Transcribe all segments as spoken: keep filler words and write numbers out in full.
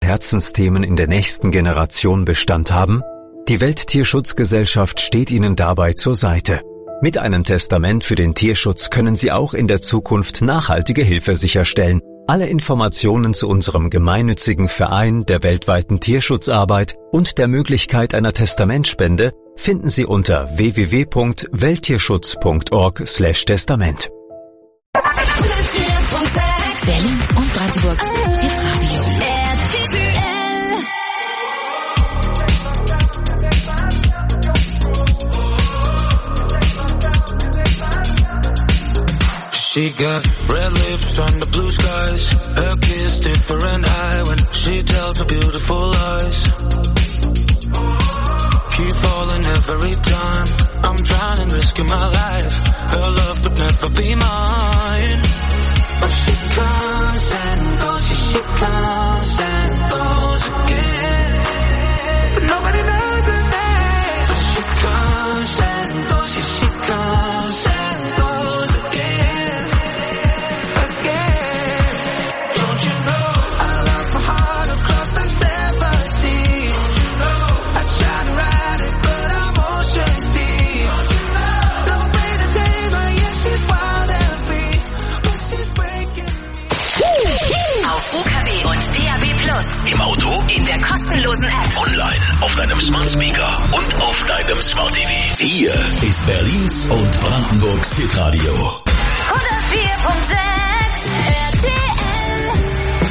Herzensthemen in der nächsten Generation Bestand haben? Die Welttierschutzgesellschaft steht Ihnen dabei zur Seite. Mit einem Testament für den Tierschutz können Sie auch in der Zukunft nachhaltige Hilfe sicherstellen. Alle Informationen zu unserem gemeinnützigen Verein der weltweiten Tierschutzarbeit und der Möglichkeit einer Testamentspende finden Sie unter w w w punkt welttierschutz punkt org slash testament. Berlin und Brandenburgs Hitradio. She got red lips on the blue skies. Her kiss different eye when she tells her beautiful lies. Keep falling every time I'm trying and risking my life. Her love could never be mine. But she comes and goes, she, she comes and goes again. But nobody knows her name. But she comes and goes, she, she comes and goes again. Im Auto, in der kostenlosen App, online, auf deinem Smart Speaker und auf deinem Smart T V. Hier ist Berlins und Brandenburgs Hitradio. hundertvier Komma sechs R T L.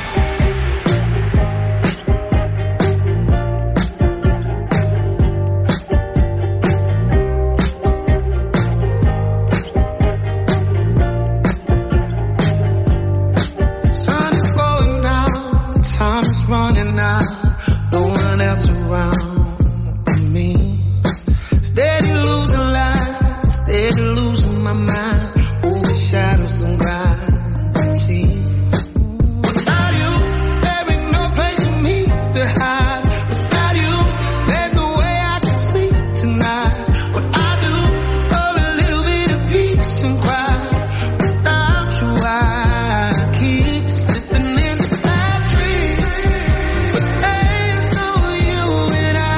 Running out, no one else around me. Steady losing light, steady losing my mind. Overshadow some gravity. Without you, there ain't no place for me to hide. Without you, there's no way I can sleep tonight. What I do for a little bit of peace and quiet. Without you, I keep slipping in the bad dreams. But there's no you and I.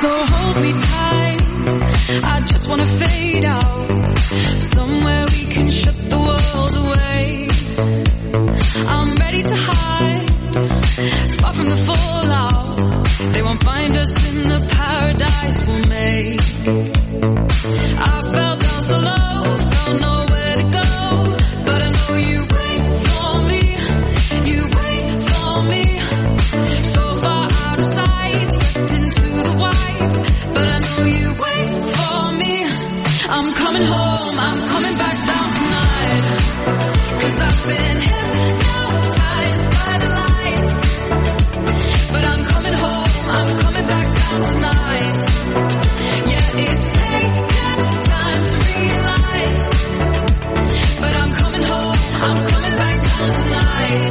So hold me tight, I just wanna fade out, somewhere we can shut the world away. I'm ready to hide, far from the fallout. They won't find us in the paradise we'll make. I fell down so low, found nowhere to go, but I know you wait for me, you wait for me. So far out of sight, slipped into the white, but I know you wait for me. I'm coming home, I'm coming back down tonight, 'cause I've been hypnotized by the lights. But I'm coming home, I'm coming back down tonight. Yeah, it's taken time to realize, but I'm coming home, I'm coming back down tonight.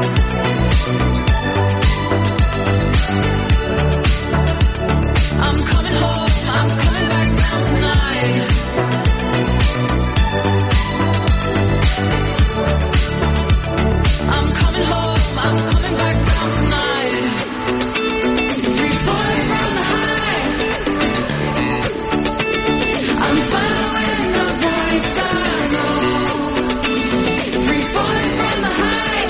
I'm coming home, I'm coming back down tonight. I'm coming home, I'm coming back down tonight. Free falling from the high, I'm following the voice I know. Free falling from the high,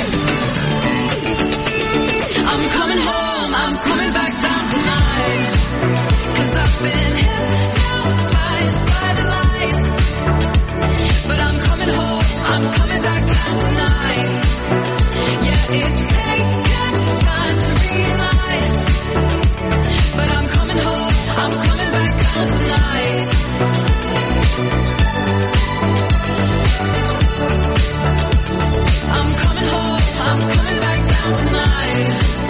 I'm coming home, I'm coming back down tonight. 'Cause I've been hypnotized by the lights, but I'm coming home, I'm coming back down tonight. Yeah, it's taken time to realize, but I'm coming home, I'm coming back down tonight. I'm coming home, I'm coming back down tonight.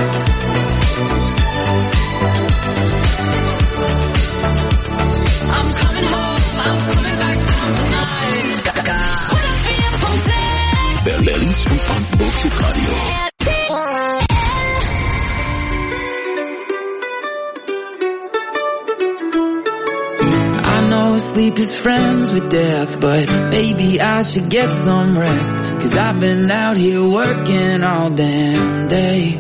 I'm coming home, I'm coming back down tonight. Berlins und Brandenburgs Hitradio. I know sleep is friends with death, but maybe I should get some rest, 'cause I've been out here working all damn day.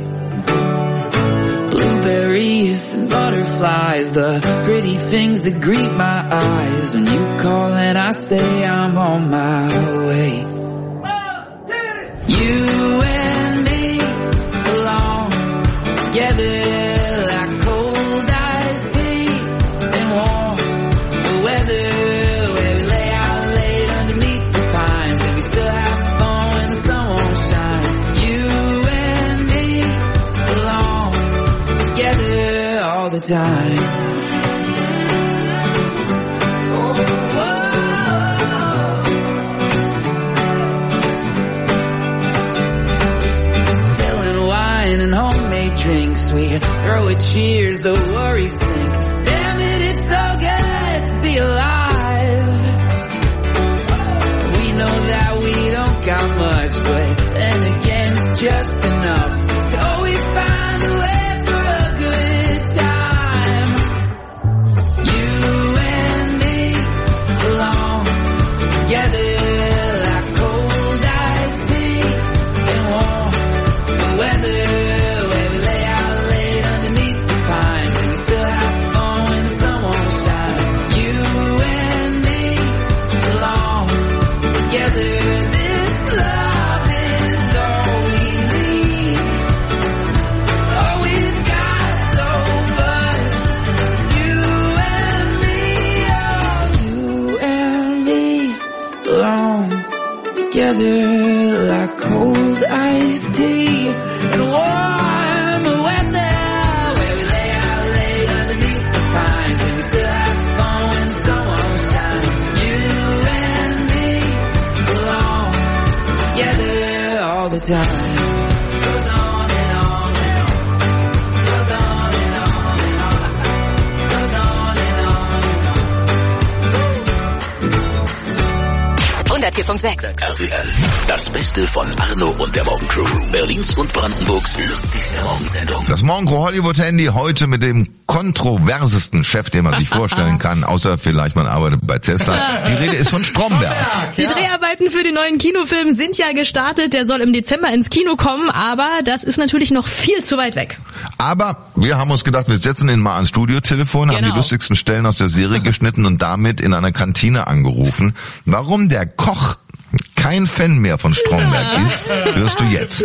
Blueberries and butterflies, the pretty things that greet my eyes when you call and I say I'm on my way. You and me belong together like cold iced tea and warm weather, where we lay out late underneath the pines and we still have fun when the sun won't shine. You and me belong together all the time. And homemade drinks, we throw a cheers, the worries sink. Damn it, it's so good to be alive. We know that we don't got much, but then again it's just enough to always find a way for a good time. You and me belong together like cold iced tea and warm weather. Together like cold iced tea and warm weather, where we lay out late underneath the pines and we still have fun when the sun won't shine. You and me belong together all the time. Goes on and on and on. Goes on and on and on. Goes on and on and on. hundertvier Komma sechs. R T L. Das Beste von Arno und der Morgencrew. Berlins und Brandenburgs lustigste Morgensendung. Das Morgencrew Hollywood Handy heute mit dem kontroversesten Chef, den man sich vorstellen kann, außer vielleicht man arbeitet bei Tesla. Die Rede ist von Stromberg. Die Dreharbeiten für den neuen Kinofilm sind ja gestartet. Der soll im Dezember ins Kino kommen, aber das ist natürlich noch viel zu weit weg. Aber Wir haben uns gedacht, wir setzen ihn mal ans Studiotelefon, haben Genau. die lustigsten Stellen aus der Serie geschnitten und damit in einer Kantine angerufen. Warum der Koch kein Fan mehr von Stromberg ist, hörst du jetzt.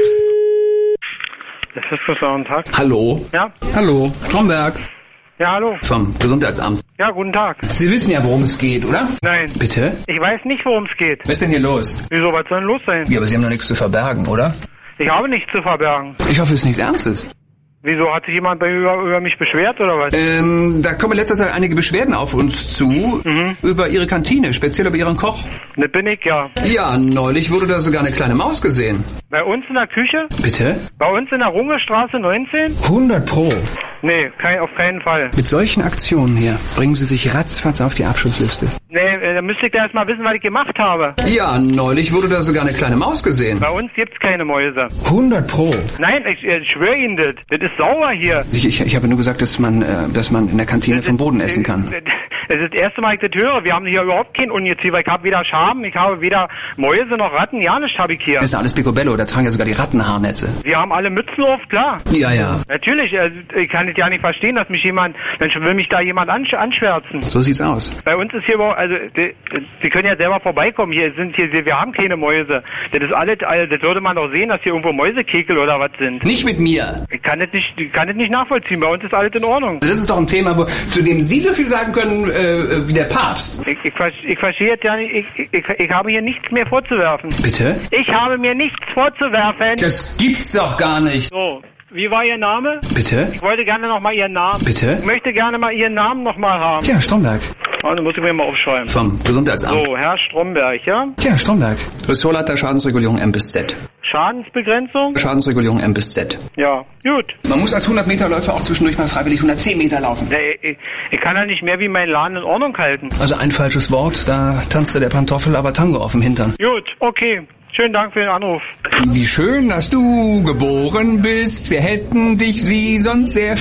Das ist so guten Tag. Hallo. Ja? Hallo. Stromberg. Ja, hallo. Vom Gesundheitsamt. Ja, guten Tag. Sie wissen ja, worum es geht, oder? Nein. Bitte? Ich weiß nicht, worum es geht. Was ist denn hier los? Wieso, was soll denn los sein? Ja, aber Sie haben doch nichts zu verbergen, oder? Ich habe nichts zu verbergen. Ich hoffe, es ist nichts Ernstes. Wieso, hat sich jemand bei über, über mich beschwert oder was? Ähm, da kommen in letzter Zeit einige Beschwerden auf uns zu, Mhm. über Ihre Kantine, speziell über Ihren Koch. Ne, bin ich ja. Ja, neulich wurde da sogar eine kleine Maus gesehen. Bei uns in der Küche? Bitte? Bei uns in der Rungestraße neunzehn? hundert Pro. Nee, kein, auf keinen Fall. Mit solchen Aktionen hier bringen Sie sich ratzfatz auf die Abschussliste. Nee, äh, da müsste ich da erst mal wissen, was ich gemacht habe. Ja, neulich wurde da sogar eine kleine Maus gesehen. Bei uns gibt's keine Mäuse. hundert Pro. Nein, ich, ich schwöre Ihnen das. Das ist sauber hier. Ich, ich, ich habe nur gesagt, dass man, äh, dass man in der Kantine vom Boden essen kann. Das ist das erste Mal, ich das höre. Wir haben hier überhaupt kein Ungeziefer. Ich habe weder Schaben, ich habe weder Mäuse noch Ratten. Ja, nichts habe ich hier. Das ist alles Picobello, da tragen ja sogar die Rattenhaarnetze. Wir haben alle Mützen auf, klar. Ja, ja. Natürlich, also ich kann es ja nicht verstehen, dass mich jemand, dann will mich da jemand ansch anschwärzen. So sieht's aus. Bei uns ist hier, überhaupt- also die, Sie können ja selber vorbeikommen. Hier sind hier, wir haben keine Mäuse. Das ist alles, also, das würde man doch sehen, dass hier irgendwo Mäusekekel oder was sind. Nicht mit mir. Ich kann das nicht, ich kann das nicht nachvollziehen. Bei uns ist alles in Ordnung. Das ist doch ein Thema, wo, zu dem Sie so viel sagen können äh, wie der Papst. Ich, ich, ver- ich verstehe jetzt ja nicht, ich, ich, ich habe hier nichts mehr vorzuwerfen. Bitte? Ich habe mir nichts vorzuwerfen. Das gibt's doch gar nicht. So, wie war Ihr Name? Bitte? Ich wollte gerne noch mal Ihren Namen. Bitte? Ich möchte gerne mal Ihren Namen noch mal haben. Ja, Stromberg. Oh, dann muss ich mir mal aufschreiben. Vom Gesundheitsamt. So, Herr Stromberg, ja? Ja, Stromberg. Ressortleiter Schadensregulierung M bis Z. Schadensbegrenzung? Schadensregulierung M bis Z. Ja, gut. Man muss als hundert Meter Läufer auch zwischendurch mal freiwillig hundertzehn Meter laufen. Nee, ich, ich kann ja nicht mehr wie mein Laden in Ordnung halten. Also ein falsches Wort, da tanzte der Pantoffel aber Tango auf dem Hintern. Gut, okay. Schönen Dank für den Anruf. Wie schön, dass du geboren bist. Wir hätten dich sie sonst sehr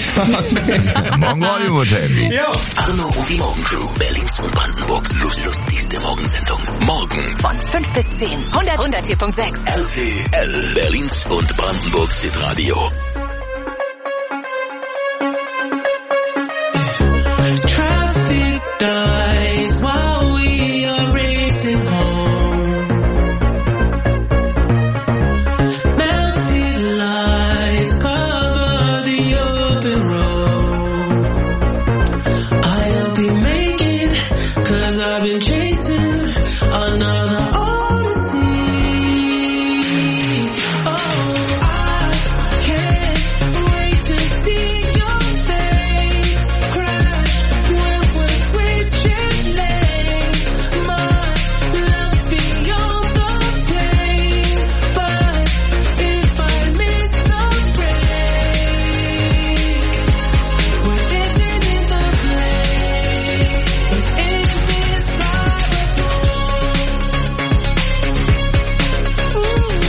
Morgen Hollywood, Handy. Arno und die Morgencrew. Berlins und Brandenburgs lust- lustigste Morgensendung. Morgen. Von fünf bis zehn. hundert vier Komma sechs. R T L. Berlins und Brandenburgs Hitradio. Traffic dies while we are racing home. Melted lights cover the open road. I'll be making, cause I've been chasing another odyssey. Oh, I can't wait to see your face crash when we're switching lanes. My love's beyond the pain, but if I miss the break, we're dancing in the place. It's indescribable. Ooh,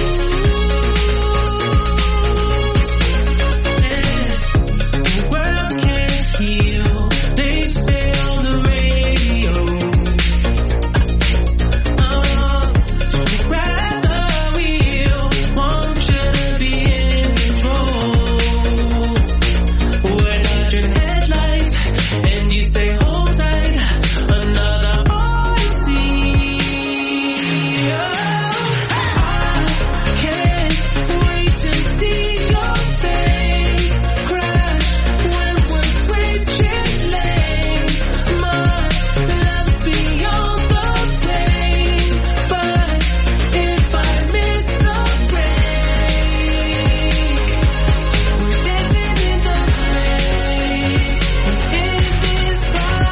the world can't heal, they say on the radio. Uh, so grab the wheel, want you to be in control. We're dodging headlights, and you say hold tight, another odyssey. Oh, I can't wait to see your face crash when we're switching lanes. My love's beyond the pain, but if I miss the break, we're dancing in the place. It's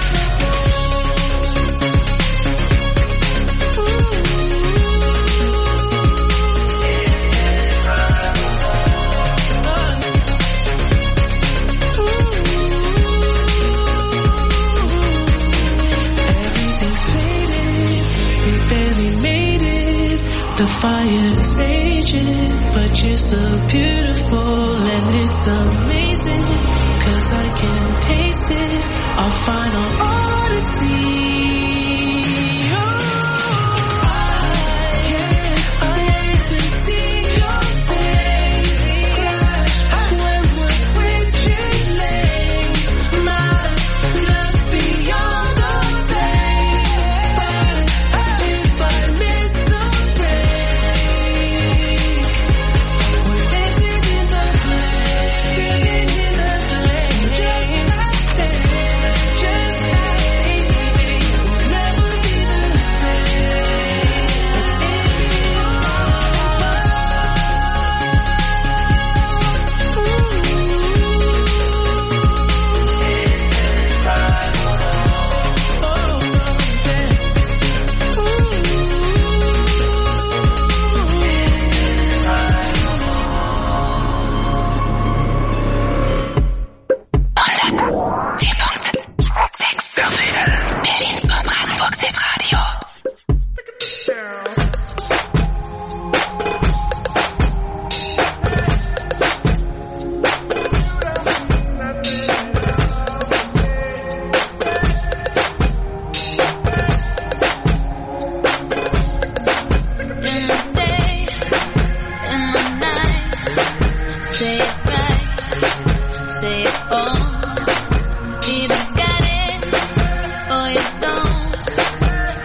Everything's faded, we barely made it. The fire is raging, but you're so beautiful and it's amazing. Cause I can taste it, our final odyssey. Oh, I can't wait to see your face crash when we're switching lanes.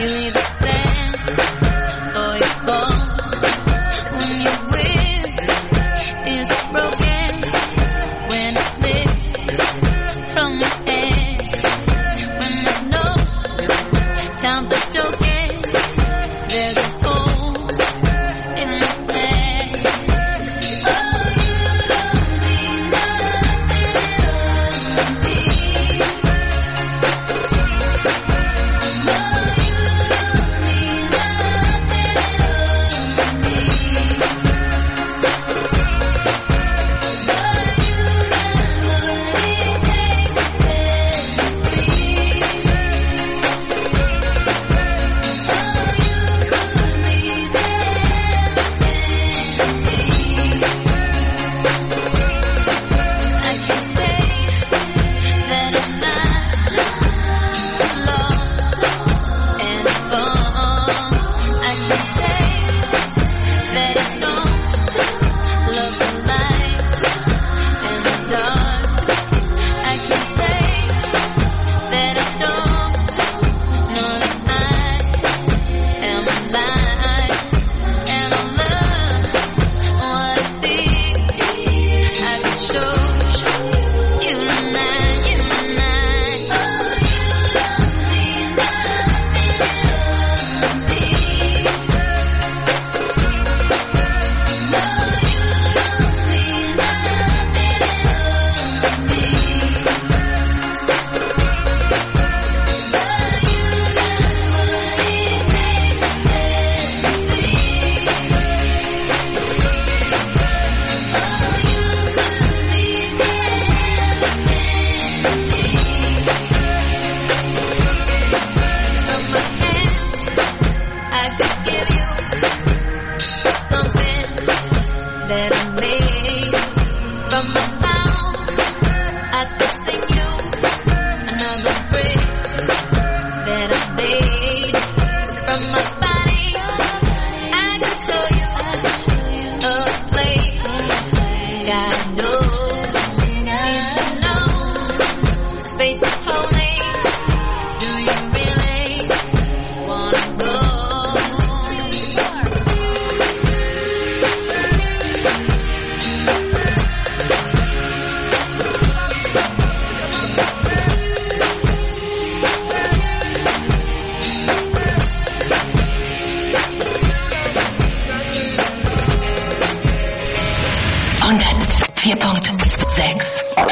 hundertvier Komma sechs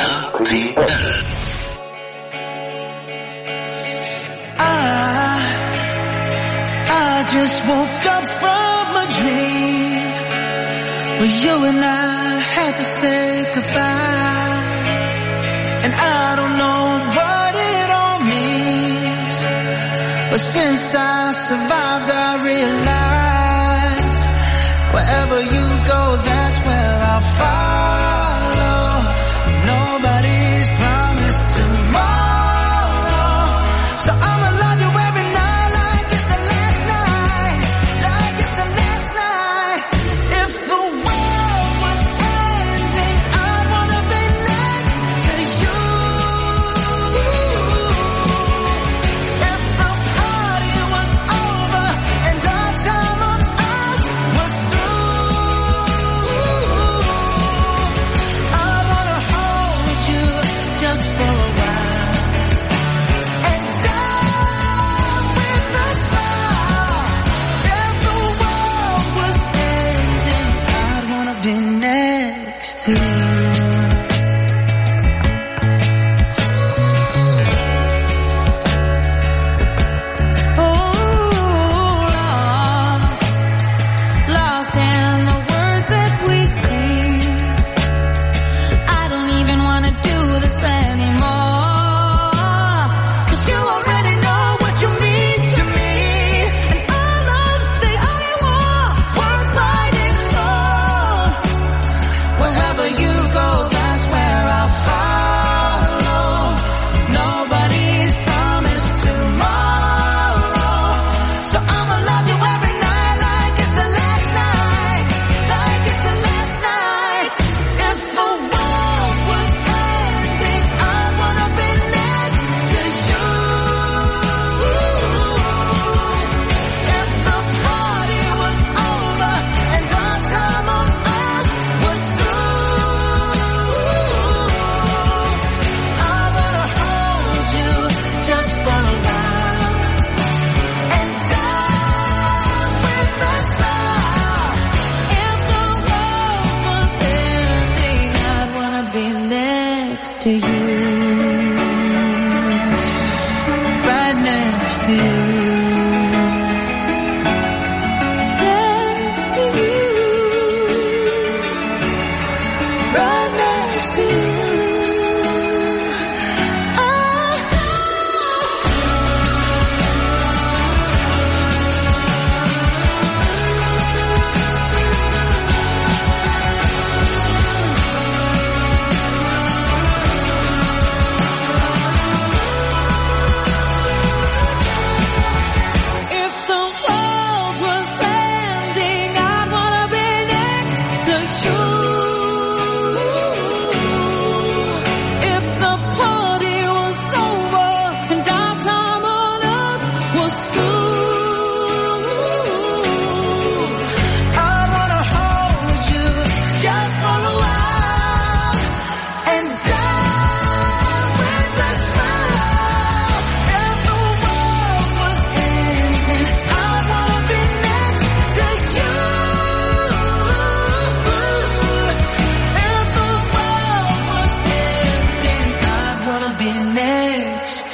R T L. I, I just woke up from a dream where you and I had to say goodbye, and I don't know what it all means, but since I survived I realized wherever you go, that's where I'll follow. Nobody's promised tomorrow, so I'ma love you every night like it's the last night, like it's the last night. If the world was ending, I wanna be next to you. If the party was over and our time on earth was through,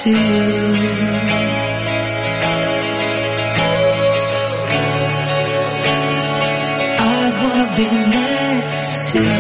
to you. I wanna be next to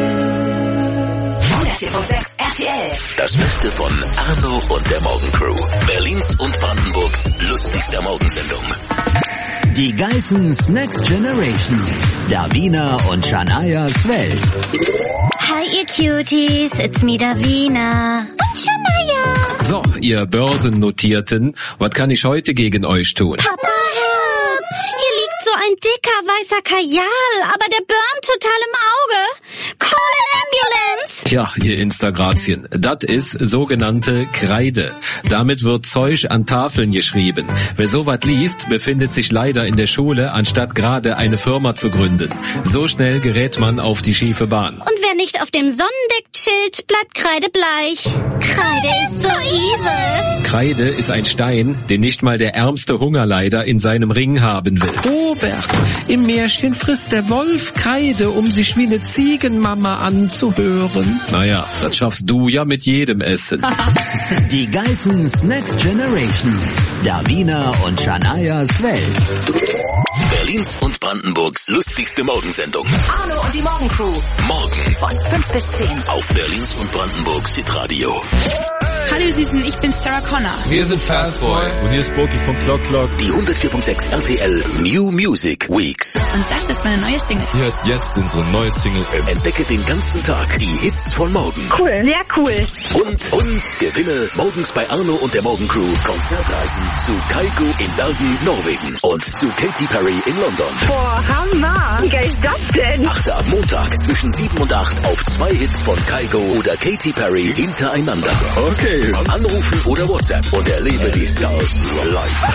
you. hundertvier Komma sechs R T L. Das Beste von Arno und der Morgencrew. Berlins und Brandenburgs lustigster Morgensendung. Die Geissens Next Generation. Davina und Shanayas Welt. Hi ihr Cuties, it's me Davina. Und Shanaya. So, ihr Börsennotierten, was kann ich heute gegen euch tun? Papa, help! Hier liegt so ein dicker weißer Kajal, aber der burnt total im Auge. Call an ambulance! Tja, ihr Instagrazien, das ist sogenannte Kreide. Damit wird Zeug an Tafeln geschrieben. Wer sowas liest, befindet sich leider in der Schule, anstatt gerade eine Firma zu gründen. So schnell gerät man auf die schiefe Bahn. Und wer nicht auf dem Sonnendeck chillt, bleibt kreidebleich. Kreide ist so evil. Kreide ist ein Stein, den nicht mal der ärmste Hungerleider in seinem Ring haben will. Robert, im Märchen frisst der Wolf Kreide, um sich wie eine Ziegenmama anzuhören. Naja, das schaffst du ja mit jedem Essen. Die Geissens Next Generation. Davina und Shanayas Welt. Berlins und Brandenburgs lustigste Morgensendung. Arno und die Morgencrew. Morgen Von fünf bis zehn. auf Berlins und Brandenburgs Hitradio. Hallo ihr Süßen, ich bin Sarah Connor. Wir sind Fastboy. Und hier ist Boki vom Clock Clock. Die hundertvier Komma sechs R T L New Music Weeks. Und das ist meine neue Single. Hört jetzt unsere neue Single. Entdecke den ganzen Tag die Hits von morgen. Cool, sehr cool. Und, und gewinne morgens bei Arno und der Morgencrew Konzertreisen zu Kaiko in Bergen, Norwegen und zu Katy Perry in London. Boah, Hammer. Wie geil ist das denn? Achte ab Montag zwischen sieben und acht auf zwei Hits von Kaiko oder Katy Perry hintereinander. Okay. Anrufen oder WhatsApp und erlebe die Stars live.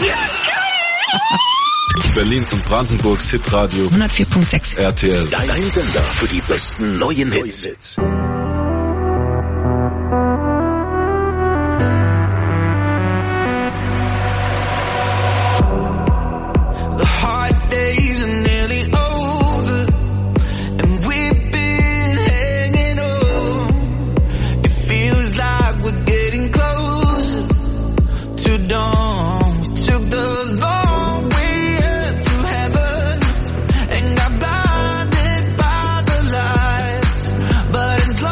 Berlins und Brandenburgs Hitradio. hundertvier Komma sechs R T L. Dein Sender für die besten neuen Hits. The hard days are nearly over, and we've been hanging on. It feels like we're getting closer to dawn. We took the long way up to heaven and got blinded by the lights, but as long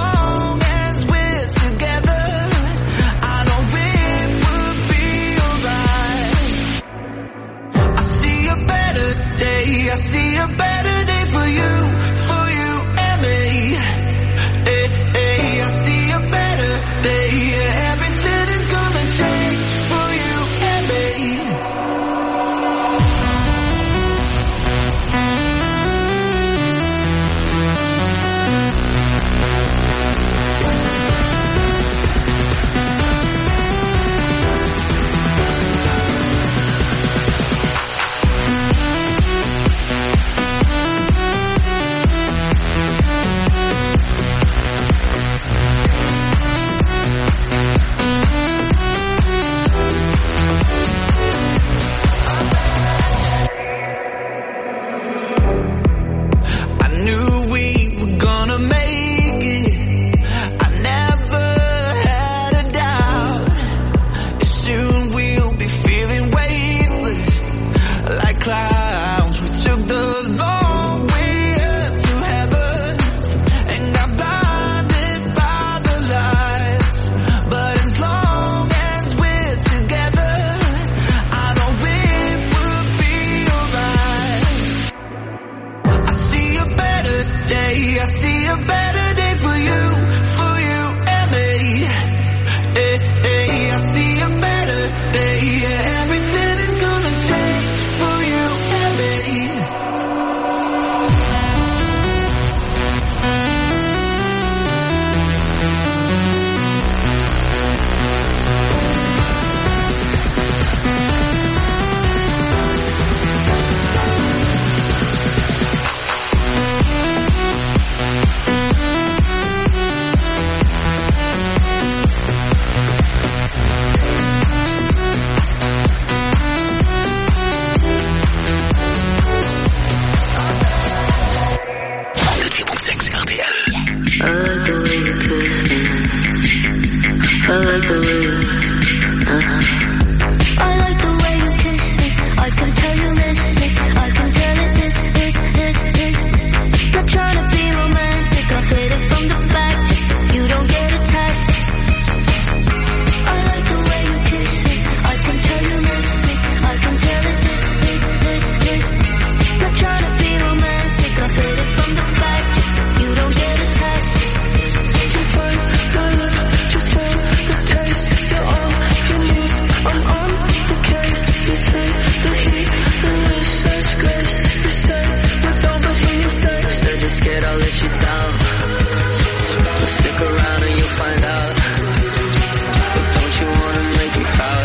I like the way you kiss me. I can tell you miss me. I can tell it is, is, is, is. Not trying to be romantic. I'll hit it from the back just so you don't get attached. I like the way you kiss me. I can tell you miss me. I can tell it is, is, is, is. Not trying to be romantic. I'll hit it from the back just so you don't get attached. You bite my lip, just feel the taste. You're all you need. I'm on the case. You take the heat and with such grace. You say you don't, but here you stay. Said you're scared I'll let you down. But stick around and you'll find out. But don't you wanna make me proud?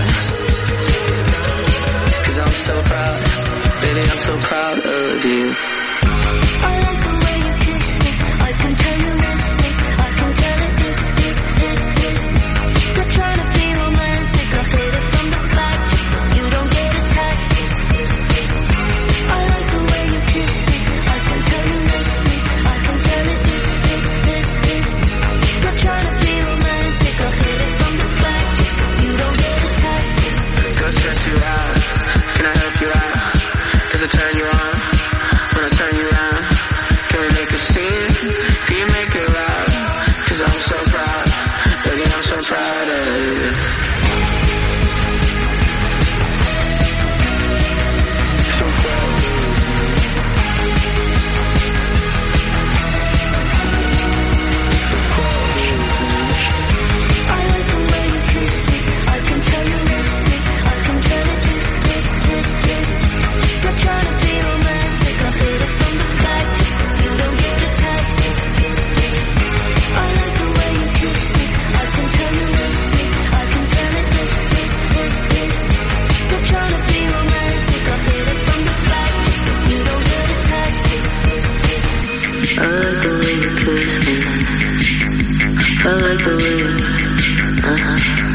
Cause I'm so proud. Baby, I'm so proud of you. I like the way you kiss me. I can tell you miss me. I can tell it is, is, is, is. Not trying to be romantic. I'll hit it from the back just so you don't get attached. I like the way you kiss me. I can tell you miss me. I can tell it is, is, is, is. Not trying to be romantic. I'll hit it from the back just so you don't get attached. Go stress you out. Can I help you out? Does it turn you on? When I turn you around, can we make a scene? Can you make it loud? Cause I'm so proud, baby, I'm so proud of you. So proud. I like the way you kiss me. I can tell you miss me. I can tell it is, is, is, is. Not trying to be romantic. I'll hit it from the back just so you don't get attached. I like the way you kiss me. I can tell you miss me. I can tell it is, is, is, is. Not trying to be romantic. I'll hit it from the back just so you don't get attached. I like the way you kiss me. I like the way you... Uh-huh.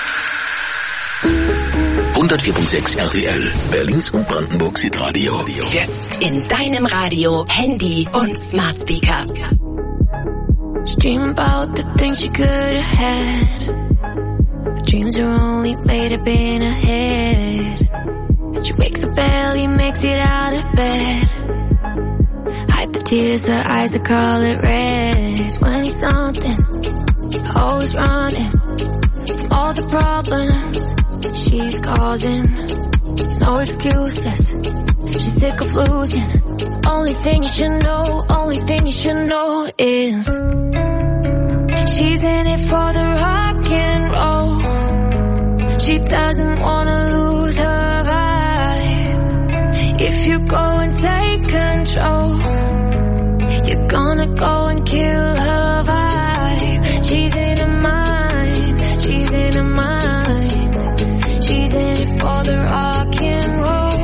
hundertvier Komma sechs R T L, Berlins und Brandenburgs Hitradio. Jetzt in deinem Radio, Handy und Smart Speaker. She dream about the things she could have had, but dreams are only made up in her head. She wakes up early, makes it out of bed, hide the tears, her eyes are color red. twenty something, always running from all the problems she's causing. No excuses, she's sick of losing. Only thing you should know, only thing you should know is she's in it for the rock and roll. She doesn't wanna lose her vibe. If you go and take control, you're gonna go and kill her vibe. She's in her mind, she's in her mind. She's in it for the rock and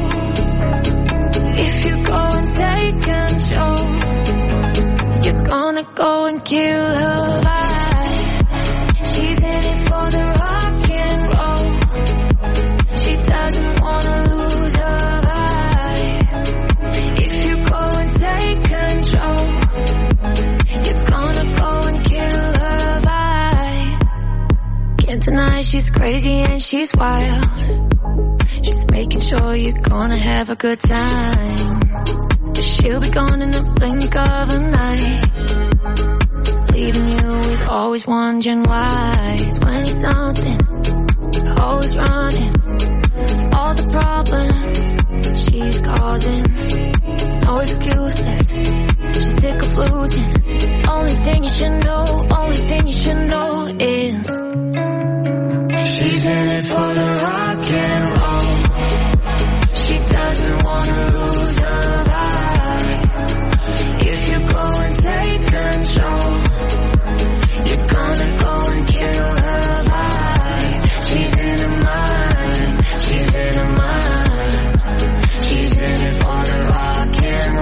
roll. If you go and take control, you're gonna go and kill her vibe. She's in it for the rock and roll. She doesn't wanna lose her vibe. If you go and take control, you're gonna go and kill her vibe. Can't deny she's crazy and she's wild. She's making sure you're gonna have a good time. She'll be gone in the blink of an eye, leaving you with always wondering why. twenty something, always running all the problems she's causing. No excuses, she's sick of losing. Only thing you should know, only thing you should know is she's in it for the rock and roll. She doesn't wanna lose her vibe. If you go and take control, you're gonna go and kill her vibe. She's in her mind, she's in her mind. She's in it for the rock and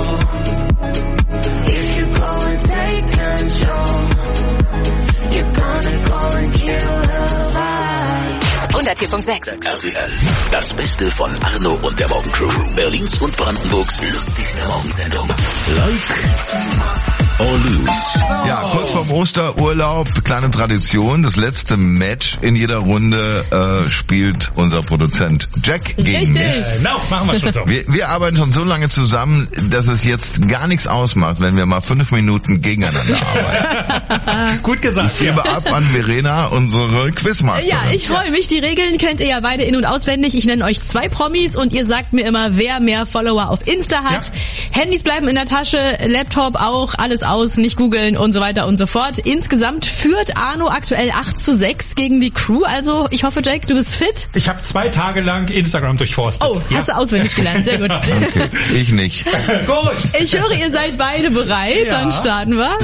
roll. If you go and take control, you're gonna go and kill her vibe. hundertvier Komma sechs R T L. Das Beste von Arno und der Morgencrew. Berlins und Brandenburgs lustigste Morgensendung. Like or lose. Ja, kurz vorm Osterurlaub, kleine Tradition. Das letzte Match in jeder Runde äh, spielt unser Produzent Jack gegen Richtig. mich. Genau, machen wir schon so. Wir, wir arbeiten schon so lange zusammen, dass es jetzt gar nichts ausmacht, wenn wir mal fünf Minuten gegeneinander arbeiten. Gut gesagt. Ich gebe ab an Verena, unsere Quizmasterin. Ja, ich freue mich. Die Regeln kennt ihr ja beide in- und auswendig. Ich nenne euch zwei Promis und ihr sagt mir immer, wer mehr Follower auf Insta hat. Ja. Handys bleiben in der Tasche, Laptop auch, alles aus, nicht googeln und so weiter und so fort. Insgesamt führt Arno aktuell acht zu sechs gegen die Crew. Also ich hoffe, Jake, du bist fit. Ich habe zwei Tage lang Instagram durchforstet. Oh, hast du auswendig gelernt. Sehr gut. Okay, ich nicht. Gut. Ich höre, ihr seid beide bereit. Ja. Dann starten wir.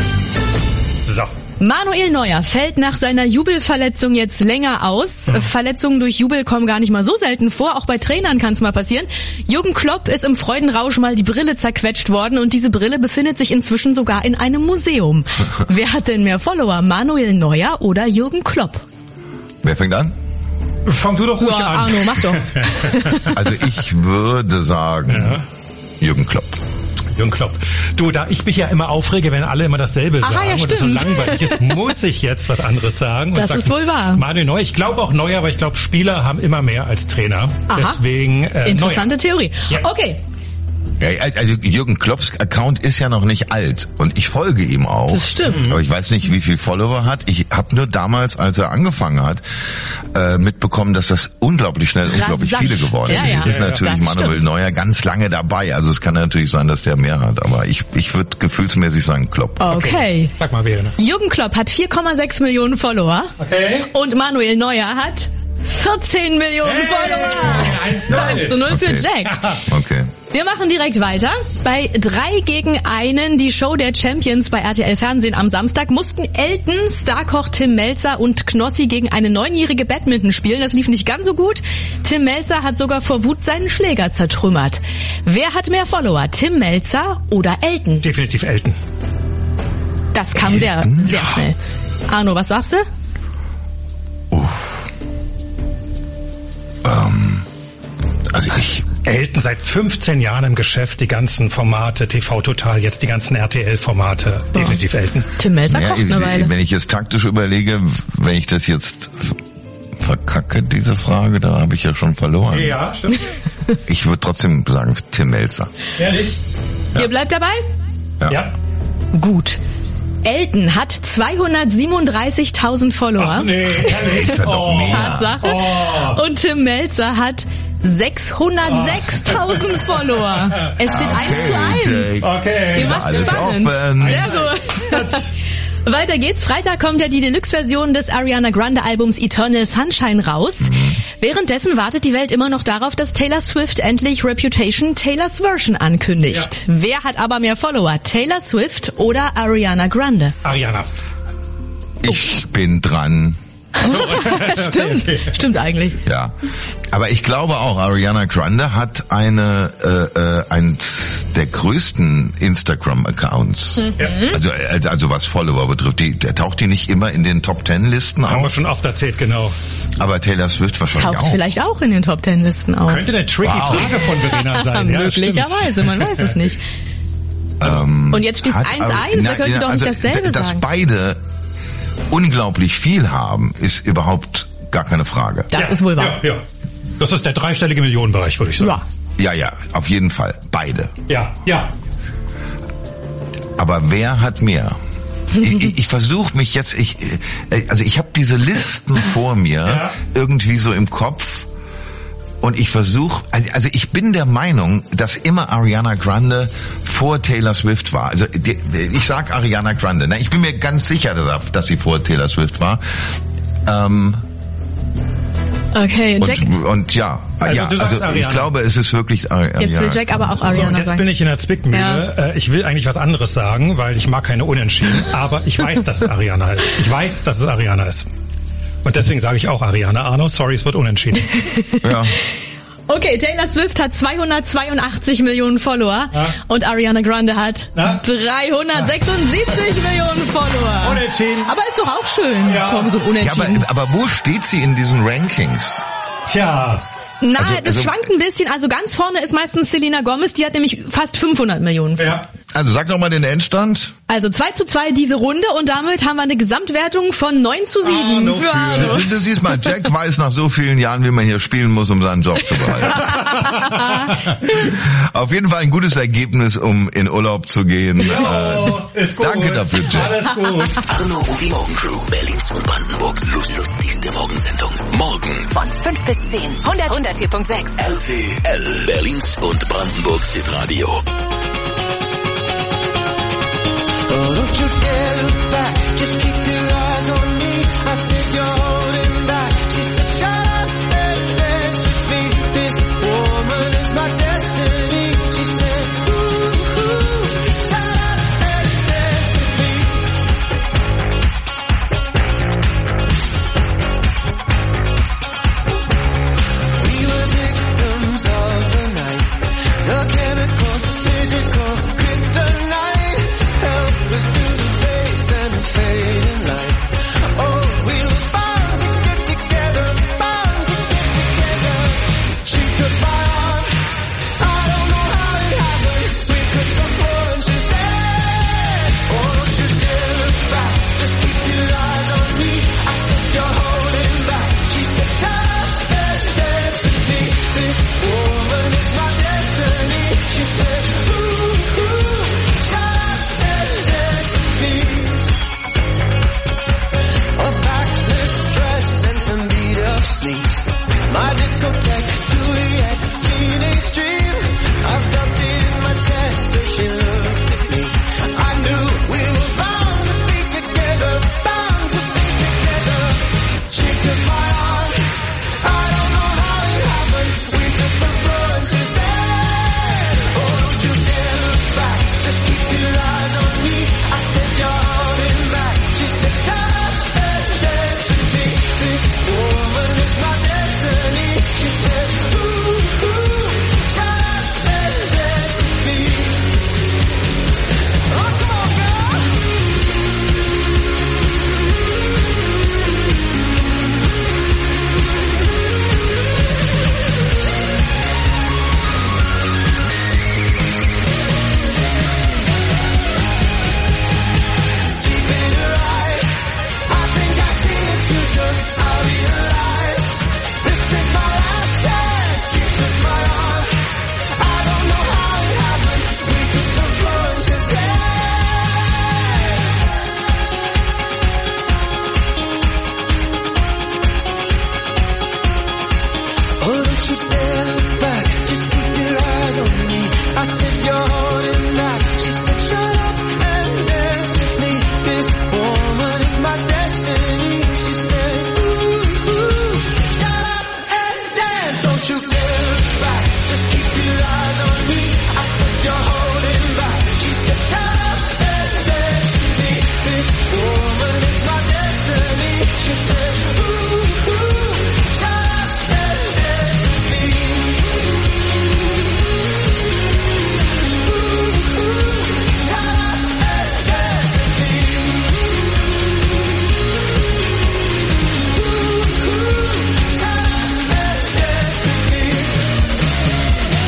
So. Manuel Neuer fällt nach seiner Jubelverletzung jetzt länger aus. Hm. Verletzungen durch Jubel kommen gar nicht mal so selten vor. Auch bei Trainern kann es mal passieren. Jürgen Klopp ist im Freudenrausch mal die Brille zerquetscht worden und diese Brille befindet sich inzwischen sogar in einem Museum. Wer hat denn mehr Follower, Manuel Neuer oder Jürgen Klopp? Wer fängt an? Fang du doch ruhig ja, an. Arno, mach doch. Also ich würde sagen, ja. Jürgen Klopp. Jürgen Klopp. Du, da ich mich ja immer aufrege, wenn alle immer dasselbe Aha, sagen ja, und es so langweilig ist, muss ich jetzt was anderes sagen. Und das sag, ist wohl wahr. Manuel Neuer, ich glaube auch Neuer, aber ich glaube Spieler haben immer mehr als Trainer. Aha. Deswegen äh, Interessante Neuer. Theorie. Ja. Okay. Ja, also Jürgen Klopps Account ist ja noch nicht alt und ich folge ihm auch. Das stimmt. Aber ich weiß nicht, wie viel Follower hat. Ich habe nur damals, als er angefangen hat, äh, mitbekommen, dass das unglaublich schnell, Rasant. unglaublich viele geworden ja, sind. ja. Es ist ja, natürlich ja. Manuel stimmt. Neuer ganz lange dabei. Also es kann natürlich sein, dass der mehr hat. Aber ich, ich würde gefühlsmäßig sagen Klopp. Okay. okay. Sag mal, wer, ne? Jürgen Klopp hat vier Komma sechs Millionen Follower. Okay. Und Manuel Neuer hat vierzehn Millionen hey, Follower. eins zu null für okay. Jack. Okay. Wir machen direkt weiter. Bei drei gegen einen, die Show der Champions bei R T L Fernsehen am Samstag, mussten Elton, Starkoch Tim Melzer und Knossi gegen eine neunjährige Badminton spielen. Das lief nicht ganz so gut. Tim Melzer hat sogar vor Wut seinen Schläger zertrümmert. Wer hat mehr Follower, Tim Melzer oder Elton? Definitiv Elton. Das kam sehr, sehr schnell. Arno, was sagst du? Uff. Ähm, also ich... Elton seit fünfzehn Jahren im Geschäft, die ganzen Formate, T V Total, jetzt die ganzen R T L-Formate. Definitiv oh. Elton. Tim Melzer ja, kocht eine Weile. Wenn ich jetzt taktisch überlege, wenn ich das jetzt verkacke, diese Frage, da habe ich ja schon verloren. Ja, stimmt. Ich würde trotzdem sagen, Tim Melzer. Ehrlich? Ja. Ihr bleibt dabei? Ja. ja. Gut. Elton hat zweihundertsiebenunddreißigtausend Follower. Ach nee, ehrlich? Das ist ja doch oh. mehr. Tatsache. Oh. Und Tim Melzer hat sechshundertsechstausend Follower. Es steht okay, eins zu eins. Okay. Ihr macht's Alles spannend. offen. Sehr gut. Weiter geht's. Freitag kommt ja die Deluxe-Version des Ariana Grande-Albums Eternal Sunshine raus. Mhm. Währenddessen wartet die Welt immer noch darauf, dass Taylor Swift endlich Reputation Taylor's Version ankündigt. Ja. Wer hat aber mehr Follower? Taylor Swift oder Ariana Grande? Ariana. Ich bin dran. So. Stimmt, okay. Stimmt eigentlich. Ja, aber ich glaube auch, Ariana Grande hat eine äh, äh, eins der größten Instagram-Accounts. Mhm. Also also was Follower betrifft, die, der taucht die nicht immer in den Top Ten Listen auf. Haben wir schon oft erzählt, genau. Aber Taylor Swift wahrscheinlich taucht auch. vielleicht auch in den Top Ten Listen auf. Könnte eine tricky wow. Frage von Verena sein. Ja, möglicherweise, man weiß es nicht. Also, ähm, und jetzt steht es eins eins, da könnt ihr doch also, nicht dasselbe dass sagen. Dass beide unglaublich viel haben, ist überhaupt gar keine Frage. Das ja, ist wohl wahr. Ja, ja. Das ist der dreistellige Millionenbereich, würde ich sagen. Ja. Ja, ja, auf jeden Fall. Beide. Ja, ja. Aber wer hat mehr? ich ich versuche mich jetzt, ich also ich habe diese Listen vor mir, ja. irgendwie so im Kopf. Und ich versuche, also ich bin der Meinung, dass immer Ariana Grande vor Taylor Swift war. Also ich sag Ariana Grande, ne? Ich bin mir ganz sicher, dass sie vor Taylor Swift war. Ähm, okay, Jack. Und, und ja, also, ja, du sagst also ich Ariana. glaube, es ist wirklich Ariana. Jetzt will Jack aber auch Ariana so, und jetzt sagen. bin ich in der Zwickmühle. Ja. Ich will eigentlich was anderes sagen, weil ich mag keine Unentschieden. Aber ich weiß, dass es Ariana ist. Ich weiß, dass es Ariana ist. Und deswegen sage ich auch Ariana. Arno, sorry, es wird unentschieden. Ja. Okay, Taylor Swift hat zweihundertzweiundachtzig Millionen Follower ja. und Ariana Grande hat Na? dreihundertsechsundsiebzig ja. Millionen Follower. Unentschieden. Aber ist doch auch schön. Ja. Komm, so unentschieden. Ja, aber, aber wo steht sie in diesen Rankings? Tja. Na, also, das also, schwankt ein bisschen. Also ganz vorne ist meistens Selena Gomez, die hat nämlich fast fünfhundert Millionen ja. Also sag doch mal den Endstand. Also zwei zu zwei diese Runde und damit haben wir eine Gesamtwertung von neun zu sieben Arno für Arno. Du, du siehst mal, Jack weiß nach so vielen Jahren, wie man hier spielen muss, um seinen Job zu behalten. Auf jeden Fall ein gutes Ergebnis, um in Urlaub zu gehen. Jo, äh, ist gut. Danke dafür, Jack. Alles gut. Arno und die Morgencrew. Berlins und Brandenburgs lustigste Morgensendung. Morgen Von fünf bis zehn. hundert, hundert vier Punkt sechs. R T L. Berlins und Brandenburgs Hitradio. Oh, don't you dare look back, just keep your eyes on me. I said you're holding back. She said shut up and dance with me. This woman is my destiny. She said ooh, ooh, shut up and dance with me. We were victims of the night, the chemical, physical, kryptonite. Helpless to the face and the fading light. Oh, we were bound to get together, bound to get together. She took my arm, I don't know how it happened. We took the floor and she said, oh, don't you dare look back, just keep your eyes on me. I said, you're holding back. She said, shut up and dance with me. This woman is my destiny. She said, ooh, ooh, shut up and dance with me. A backless dress and some beat up sneaks. My discotheque, Juliet, teenage dream. I felt it in my chest as she looked at me. I knew we were bound to be together, bound to be together. She took my arm, I don't know how it happened. We took the floor and she said, oh, don't you dare look back, just keep your eyes on me. I said you're holding back. She said shut up and dance with me. This woman is my destiny. She said ooh, ooh, shut up and dance with me. Oh, come on, girl. Deep in her eyes, I think I see a future. I realize this is my last chance. She took my arm, I don't know how it happened. We took the floor and she said, oh, don't you dare look back, just keep your eyes on me. I said you're holding back. She said shut up and dance with me. This woman is my destiny. She said ooh, ooh, shut up and dance. Don't you dare look back, just keep your eyes on me. I said you're holding back. She said shut up and dance with me. This woman is my destiny. She said ooh, ooh, shut up and dance with me. Ooh, ooh, shut up and dance with me. Ooh, ooh, shut up and dance with me.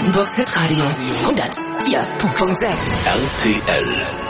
Brandenburgs Hitradio hundertvier Punkt sechs. R T L.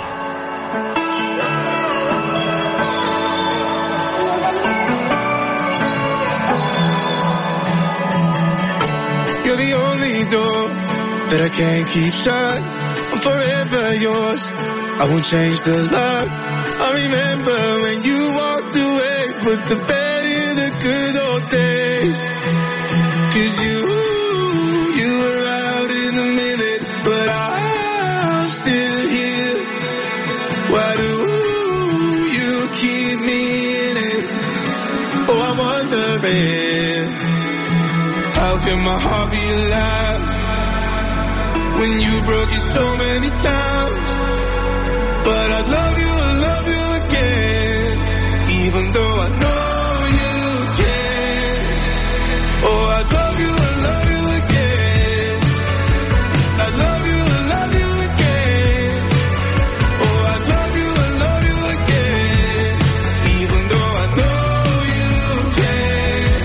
You're the only door that I can't keep shut. I'm forever yours. I won't change the lock. I remember when you walked away, put the bed in the good old days. Cause you, you were out in a minute, but I'm still here. Why do you keep me in it? Oh, I'm wondering, how can my heart be alive when you broke it so many times? But I love you, I love you again, even though I know you can. Oh, I love you, I love you again. I love you, I love you again. Oh, I love you, I love you again, even though I know you can.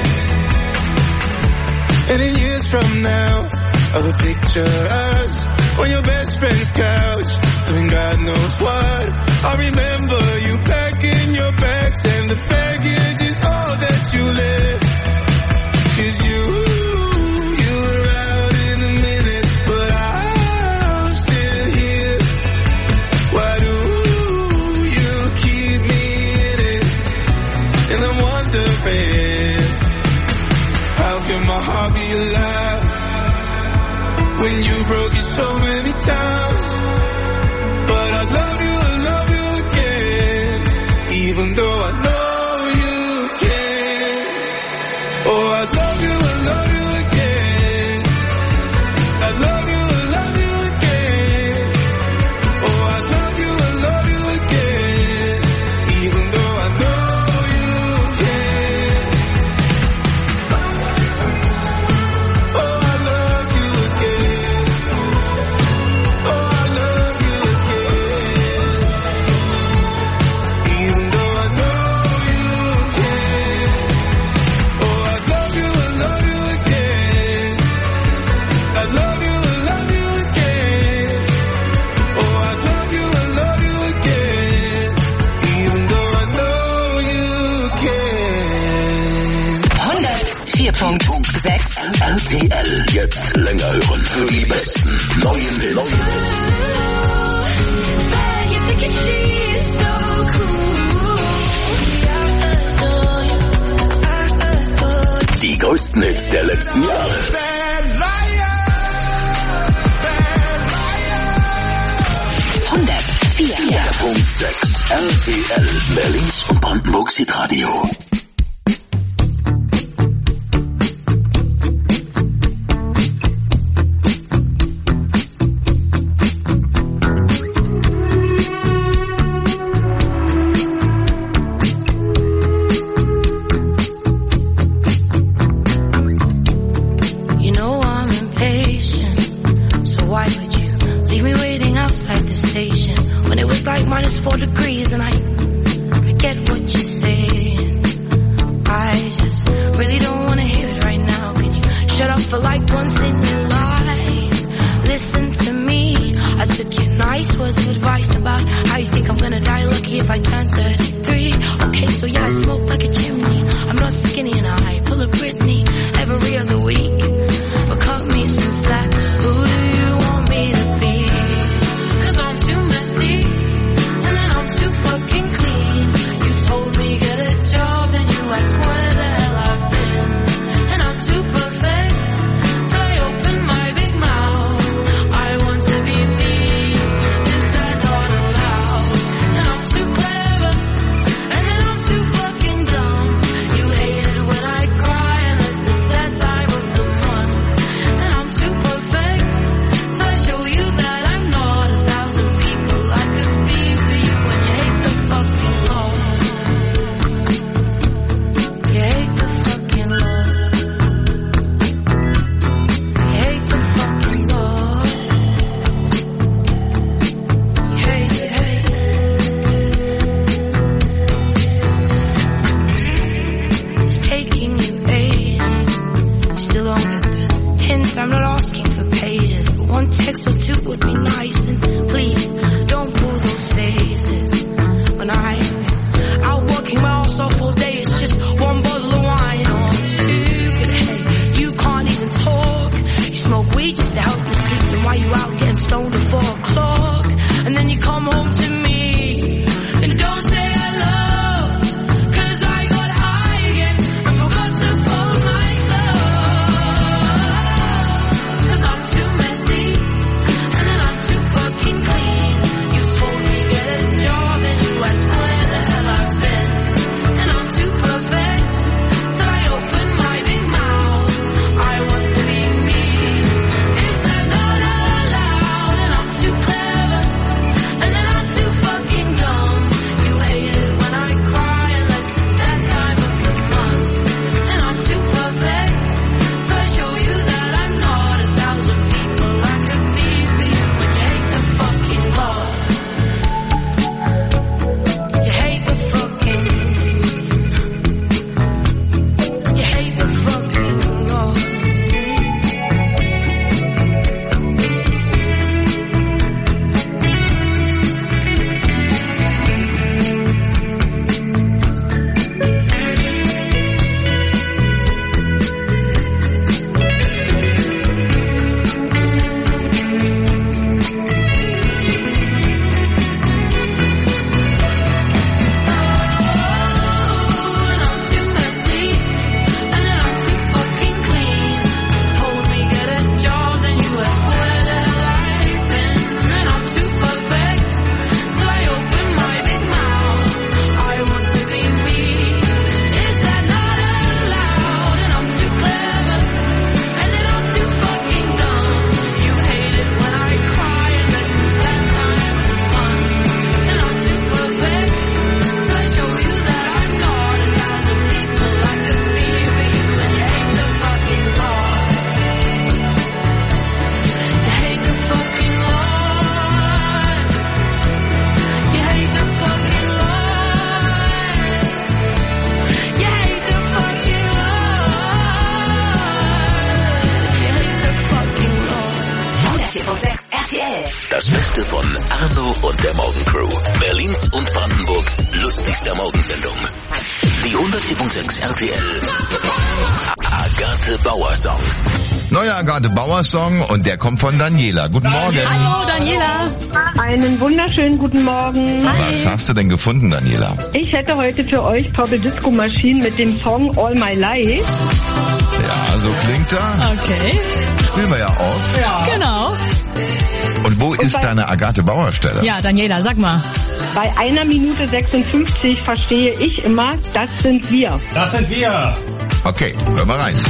And in years from now, I will picture us on your best friend's couch, doing God knows what. I remember you packing your bags, and the baggage is all that you left. Cause you, you were out in a minute, but I'm still here. Why do you keep me in it? And I'm wondering, how can my heart be alive when you broke it so many times? But I love you, I love you again, even though I know you can. Oh, I love you, I love you again. I love you, I love you again. Oh, I love you, I love you again, even though I know you can. Oh, I love you again. Oh, I love you again, even though I know you can. Oh, I love you, I love you again. I love you, I love you again. Oh, I love you, I love you again, even though I know you can. hundertvier Punkt sechs. R T L. Jetzt länger hören für die besten neuen Hits. Die größten Hits der letzten Jahre. hundertvier Punkt sechs. R T L. Berlins und Brandenburgs Hitradio. You know I'm impatient, so why would you leave me waiting outside the station when it was like minus four degrees? And I, I get what you're saying. I just really don't want to hear it right now. Can you shut up for like once in your life? Listen to me. I took your nice words of advice about how you think I'm gonna die lucky if I turn thirty-three. Okay, so yeah, I smoke like a chimney. I'm not skinny and I pull a Britney every other week. But cut me some slack. Who do you want me to be? Cause I'm too messy, and then I'm too fucking clean. You told me get a job, then you asked where the hell I've been. And I'm too perfect, so I open my big mouth. I want to be me, is that not allowed? And I'm too clever, and then I'm too fucking dumb. You hate it when I cry, and this is that time of the month. Das Beste von Arno und der Morgencrew. Berlins und Brandenburgs lustigster Morgensendung. Die hundertvier Komma sechs R T L. Agathe Bauer Songs. Neuer Agathe Bauer Song und der kommt von Daniela. Guten Morgen. Hallo Daniela. Einen wunderschönen guten Morgen. Was hast du denn gefunden, Daniela? Ich hätte heute für euch Purple Disco Machine mit dem Song All My Life. Ja, so klingt er. Okay. Spielen wir ja auf. Ja. Genau. Und wo ist deine Agathe Bauer Stelle? Ja, Daniela, sag mal. Bei einer Minute sechsundfünfzig verstehe ich immer, das sind wir. Das sind wir. Okay, hören wir rein.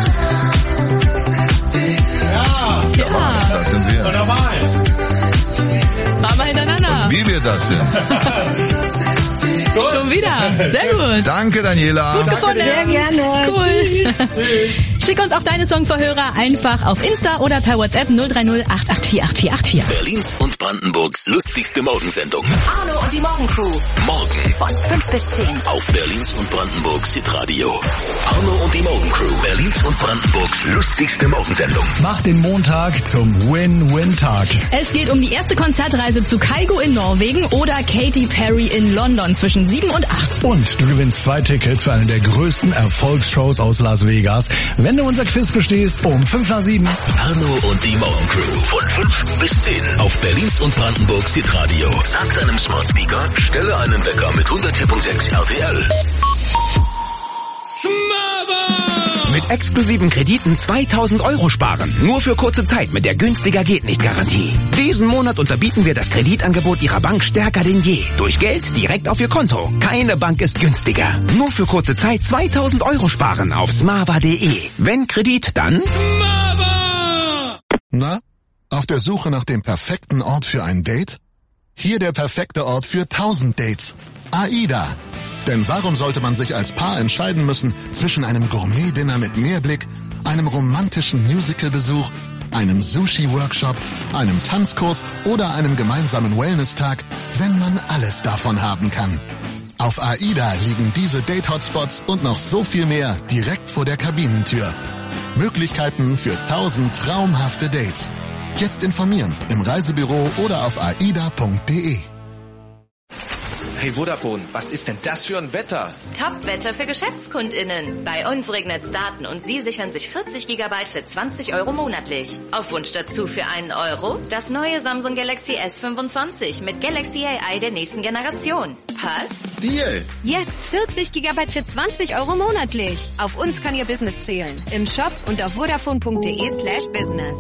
Ja. Ja. Das sind wir. Wunderbar. Machen wir hintereinander. Und wie wir das sind. Schon wieder. Sehr gut. Danke, Daniela. Gut gefunden. Sehr gerne. Cool. Schick uns auch deine Songverhörer einfach auf Insta oder per WhatsApp null drei null acht acht vier acht vier acht vier. Berlins und Brandenburgs lustigste Morgensendung. Arno und die Morgencrew. Morgen Von fünf bis zehn. auf Berlins und Brandenburgs Hitradio. Arno und die Morgencrew. Berlins und Brandenburgs lustigste Morgensendung. Mach den Montag zum Win-Win-Tag. Es geht um die erste Konzertreise zu Kygo in Norwegen oder Katy Perry in London zwischen sieben und acht. Und du gewinnst zwei Tickets für eine der größten Erfolgsshows aus Las Vegas, wenn du unser Quiz bestehst um fünf nach sieben. Arno und die Morgencrew. Von fünf bis zehn auf Berlins und Brandenburgs Hitradio. Sag deinem Smart Speaker, stelle einen Wecker mit hundertvier Komma sechs R T L. Mit exklusiven Krediten zweitausend Euro sparen. Nur für kurze Zeit mit der günstiger geht nicht Garantie. Diesen Monat unterbieten wir das Kreditangebot Ihrer Bank stärker denn je. Durch Geld direkt auf Ihr Konto. Keine Bank ist günstiger. Nur für kurze Zeit zweitausend Euro sparen auf smava punkt de. Wenn Kredit, dann Smava! Na, auf der Suche nach dem perfekten Ort für ein Date? Hier der perfekte Ort für tausend Dates. AIDA. Denn warum sollte man sich als Paar entscheiden müssen zwischen einem Gourmet-Dinner mit Meerblick, einem romantischen Musical-Besuch, einem Sushi-Workshop, einem Tanzkurs oder einem gemeinsamen Wellness-Tag, wenn man alles davon haben kann? Auf AIDA liegen diese Date-Hotspots und noch so viel mehr direkt vor der Kabinentür. Möglichkeiten für tausend traumhafte Dates. Jetzt informieren im Reisebüro oder auf aida punkt de. Hey Vodafone, was ist denn das für ein Wetter? Top-Wetter für GeschäftskundInnen. Bei uns regnet's Daten und Sie sichern sich vierzig Gigabyte für zwanzig Euro monatlich. Auf Wunsch dazu für einen Euro das neue Samsung Galaxy S fünfundzwanzig mit Galaxy A I der nächsten Generation. Passt? Deal! Jetzt vierzig Gigabyte für zwanzig Euro monatlich. Auf uns kann Ihr Business zählen. Im Shop und auf vodafone punkt de slash business.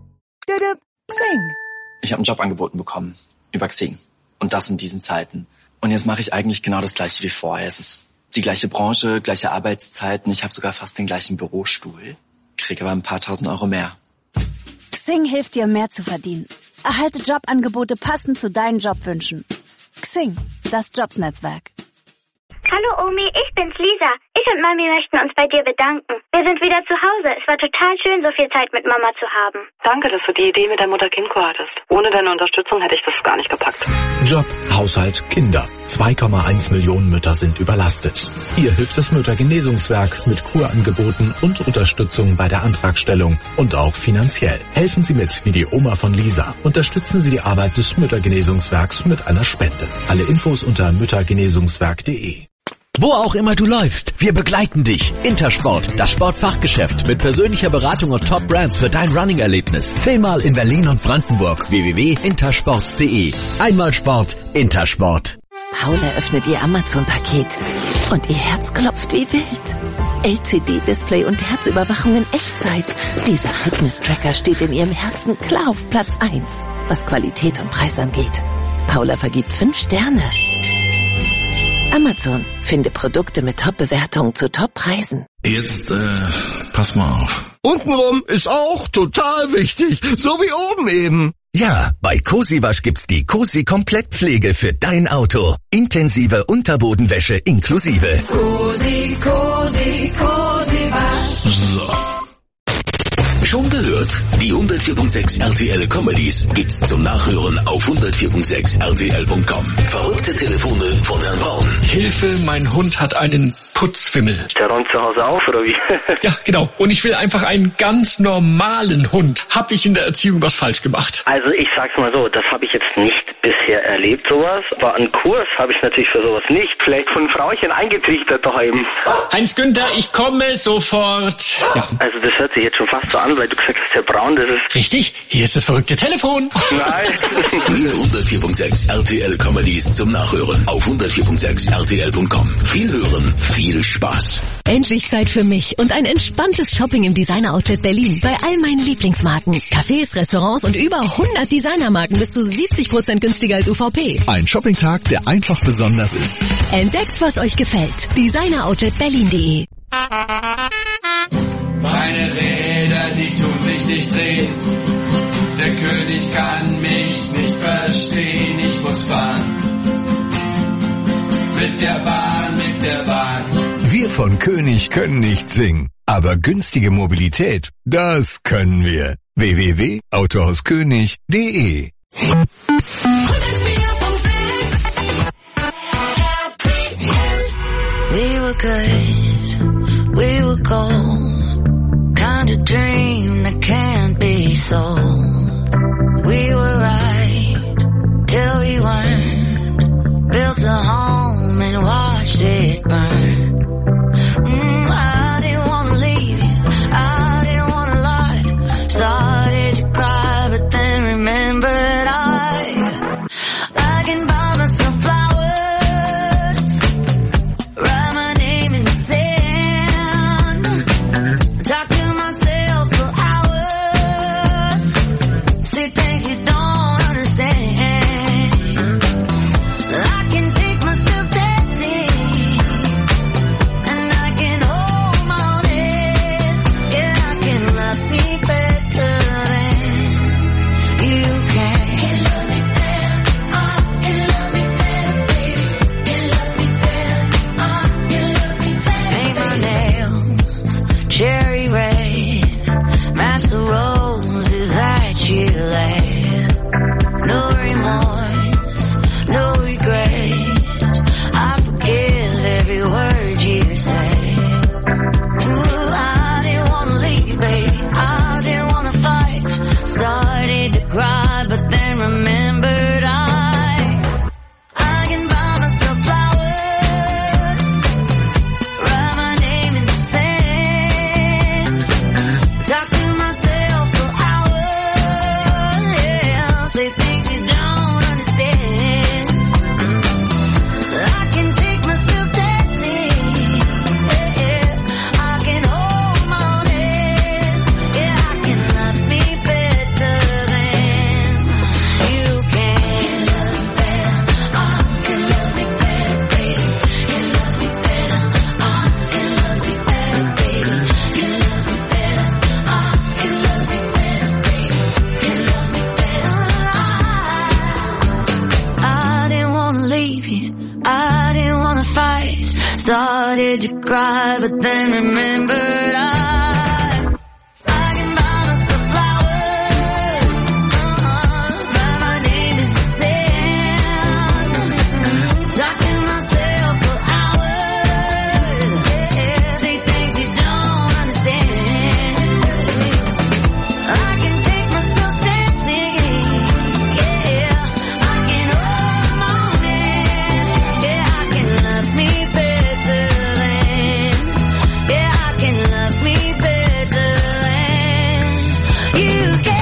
Xing. Ich habe ein Jobangebot bekommen. Über Xing. Und das in diesen Zeiten. Und jetzt mache ich eigentlich genau das Gleiche wie vorher. Es ist die gleiche Branche, gleiche Arbeitszeiten. Ich habe sogar fast den gleichen Bürostuhl. Kriege aber ein paar tausend Euro mehr. Xing hilft dir, mehr zu verdienen. Erhalte Jobangebote passend zu deinen Jobwünschen. Xing, das Jobsnetzwerk. Hallo Omi, ich bin's Lisa. Ich und Mami möchten uns bei dir bedanken. Wir sind wieder zu Hause. Es war total schön, so viel Zeit mit Mama zu haben. Danke, dass du die Idee mit der Mutter-Kind-Kur hattest. Ohne deine Unterstützung hätte ich das gar nicht gepackt. Job, Haushalt, Kinder. zwei Komma eins Millionen Mütter sind überlastet. Hier hilft das Müttergenesungswerk mit Kurangeboten und Unterstützung bei der Antragstellung und auch finanziell. Helfen Sie mit, wie die Oma von Lisa. Unterstützen Sie die Arbeit des Müttergenesungswerks mit einer Spende. Alle Infos unter müttergenesungswerk punkt de. Wo auch immer du läufst, wir begleiten dich. Intersport, das Sportfachgeschäft mit persönlicher Beratung und Top-Brands für dein Running-Erlebnis. Zehnmal in Berlin und Brandenburg. w w w punkt intersport punkt de. Einmal Sport, Intersport. Paula öffnet ihr Amazon-Paket und ihr Herz klopft wie wild. L C D-Display und Herzüberwachung in Echtzeit. Dieser Fitness-Tracker steht in ihrem Herzen klar auf Platz eins, was Qualität und Preis angeht. Paula vergibt fünf Sterne. Amazon. Finde Produkte mit Top-Bewertungen zu Top-Preisen. Jetzt, äh, pass mal auf. Untenrum ist auch total wichtig, so wie oben eben. Ja, bei Cosi Wasch gibt's die Cosi Komplettpflege für dein Auto. Intensive Unterbodenwäsche inklusive. Cosi, Cosi, Cosi Wasch. So. Schon gehört? Die hundertvier Komma sechs R T L Comedies gibt's zum Nachhören auf hundertvier Komma sechs R T L Punkt com. Verrückte Telefone von Herrn Braun. Hilfe, mein Hund hat einen Putzfimmel. Der räumt zu Hause auf, oder wie? Ja, genau. Und ich will einfach einen ganz normalen Hund. Hab ich in der Erziehung was falsch gemacht? Also ich sag's mal so, das habe ich jetzt nicht bisher erlebt, sowas. Aber einen Kurs habe ich natürlich für sowas nicht. Vielleicht von Frauchen eingetrichtert daheim. Heinz Günther, ich komme sofort. Ja. Also das hört sich jetzt schon fast so an, weil du gesagt hast, Herr Braun, das ist... Richtig, hier ist das verrückte Telefon. Nein. Alle hundertvier Komma sechs R T L Comedies zum Nachhören auf hundertvier Komma sechs R T L Punkt com. Viel hören, viel Spaß. Endlich Zeit für mich und ein entspanntes Shopping im Designer-Outlet Berlin. Bei all meinen Lieblingsmarken. Cafés, Restaurants und über hundert Designermarken bis zu siebzig Prozent günstiger als U V P. Ein Shoppingtag, der einfach besonders ist. Entdeckt, was euch gefällt. Designer-Outlet Berlin punkt de. Meine Räder, die tun sich nicht drehen. Der König kann mich nicht verstehen. Ich muss fahren. Mit der Bahn, mit der Bahn. Wir von König können nicht singen, aber günstige Mobilität, das können wir. w w w punkt autohauskönig punkt de. We were good, we were gold, kind of dream that can't be sold. We were right till we weren't, built a home and watched it burn. Mm, I didn't wanna leave you, I didn't wanna lie, started to cry but then remembered I, I can buy myself flowers, write my name in the sand, talk to myself for hours, say things you don't understand. I can take myself dancing, and I can hold my own head. Yeah, I can love me better than you can. Can love me better, oh, can love me better, baby. Can love me better, oh, can love me better. Paint my nails cherry red, match the roses that you laid. No remorse, no regret. I forgive every word you say. Ooh, I didn't wanna leave, babe. I didn't wanna fight. Started to cry, but then remembered I, I can buy myself flowers, write my name in the sand, talk to myself for hours, yeah, say things you don't understand. I can take myself dancing, yeah, I can hold my own head, yeah, I can love me better than you can. Can love me better, oh, can love me better, baby. Can love me better, oh, can love me better, baby. Can love me better, oh, can love me better, baby. Can love me better, I, I didn't wanna leave you, I didn't wanna fight. Started to cry, but then remembered I, I can buy myself flowers, uh-uh, write my name in the sand, talk to myself for hours, yeah, say things you don't understand. I can take myself dancing, yeah, I can hold my own hand, yeah, I can love me better than, yeah, I can love me better than you can.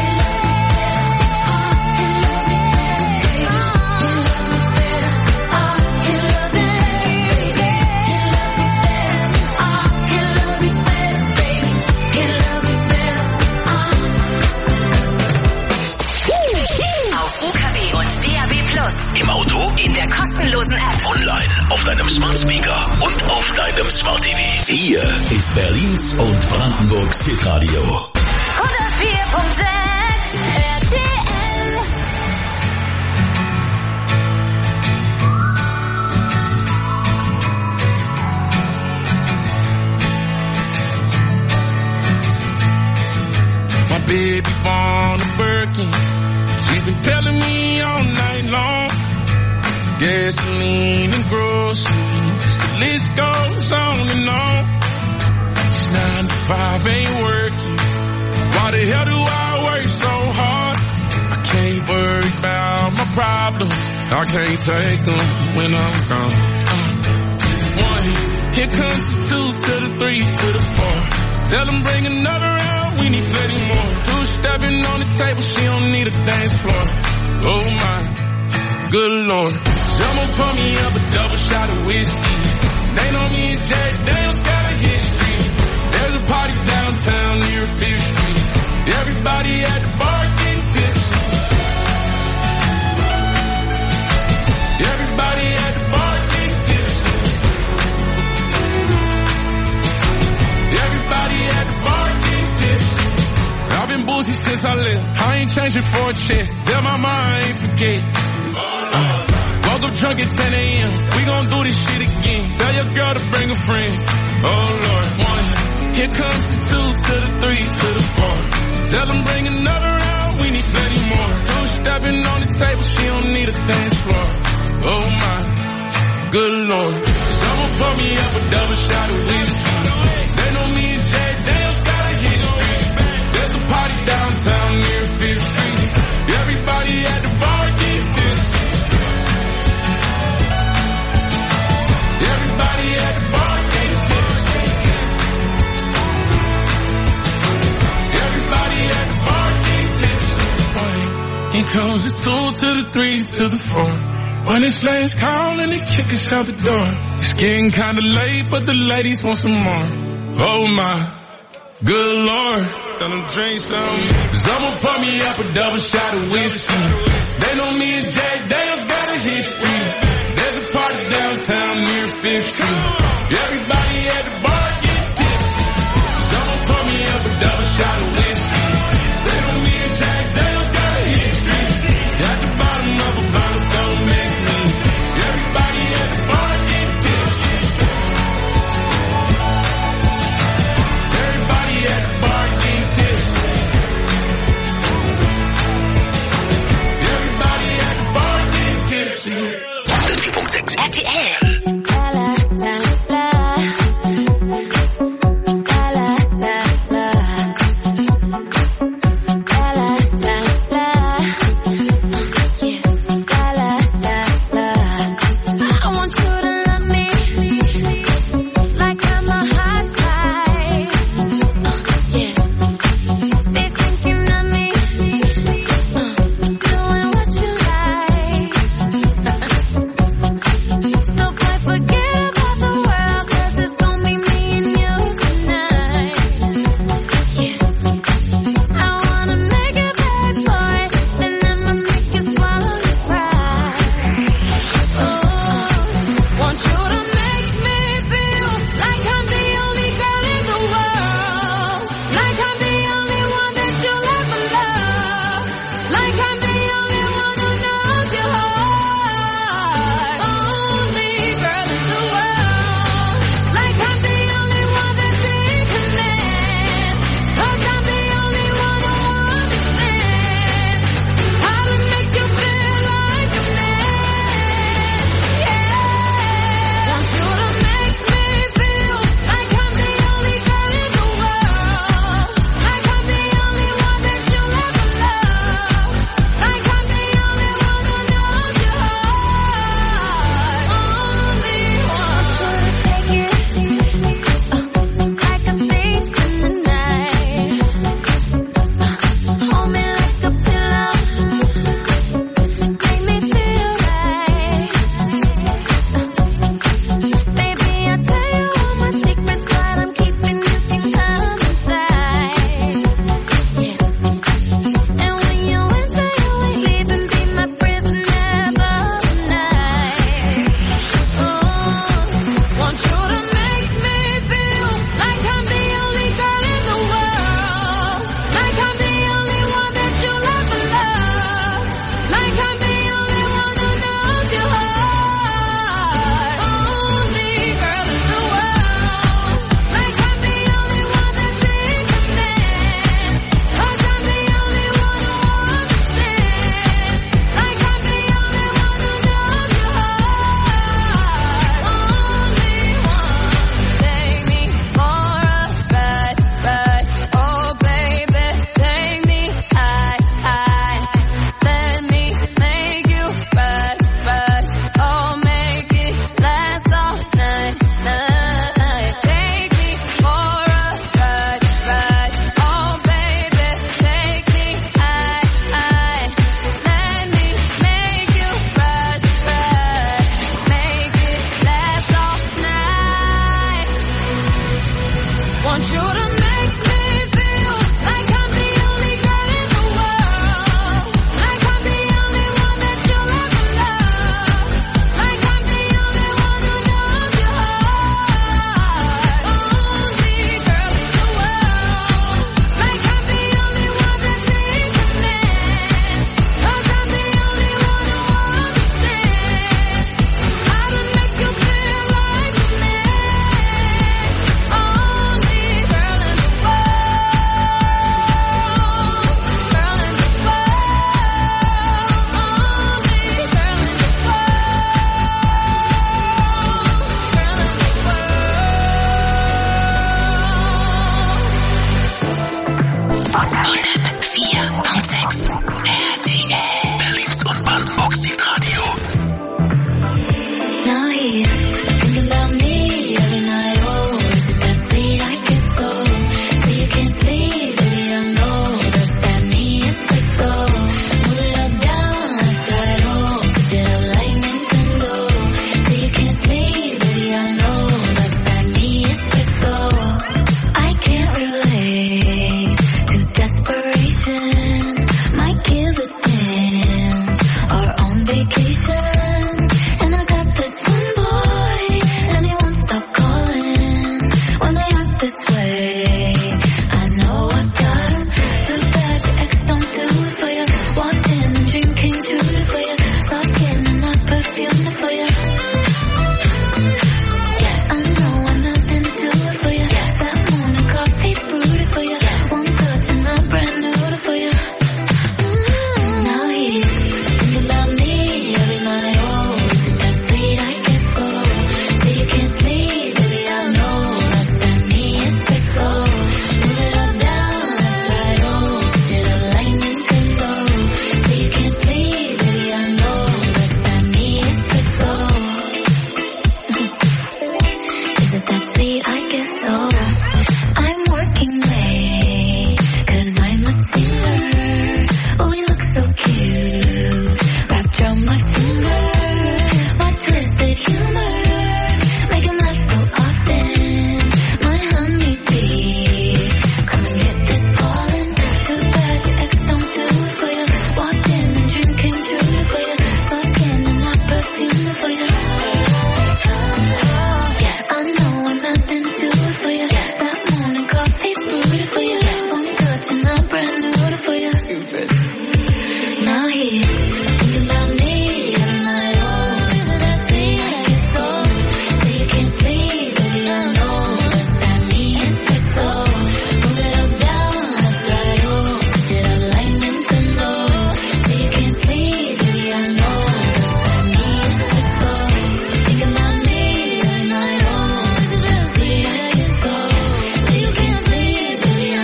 Auf U K W und D A B Plus. Im Auto, In der kostenlosen App. online, auf deinem Smart Speaker und auf deinem Smart T V. Hier ist Berlins und Brandenburgs Hitradio. hundertvier Komma sechs R T L. on a Birkin. She's been telling me all night long. Gasoline and groceries, the list goes on and on. This nine to five ain't working. Why the hell do I work so hard? I can't worry about my problems. I can't take them when I'm gone. Uh, one, here comes the two to the three to the four. Tell them bring another round, we need plenty more. Two stepping on the table, she don't need a dance floor. Oh my, good lord. Someone pour me up a double shot of whiskey. They know me and Jack Daniels got a history. There's a party downtown near Fifth Street. Everybody at the bar getting tipsy. Everybody at the bar getting tipsy. Everybody at the bar getting tipsy. I've been boozy since I left. I ain't changing for a check. Tell my mom I ain't forget. Uh, woke up drunk at ten a.m. We gon' do this shit again. Tell your girl to bring a friend. Oh Lord, one. Here comes the two to the three to the four. Tell them bring another round, we need plenty more. Two stepping on the table, she don't need a dance floor. Oh my, good lord. Someone pour me up a double shot of whiskey. They know me and Jack Daniels got a history. There's a party downtown near Fifth Street. Everybody at the bar gets tipsy. Everybody at the bar gets tipsy. Everybody at the bar gets tipsy. Here comes the two to the three to the four. When it's last call and they kick us out the door. It's getting kinda late, but the ladies want some more. Oh my, good lord. Tell them drink some. Someone pour me up a double shot of whiskey. They know me and Jack Daniels got a history. There's a party downtown near Fifth Street. Everybody at the bar get tipsy. Someone pour me up a double shot of whiskey. They know me and Jack Daniels got a history. At the bottom of a bottle, don't make me. Everybody at the bar get tipsy. Everybody at the bar get tipsy. Everybody at the bar get tipsy. hundert vier Komma sechs R T L.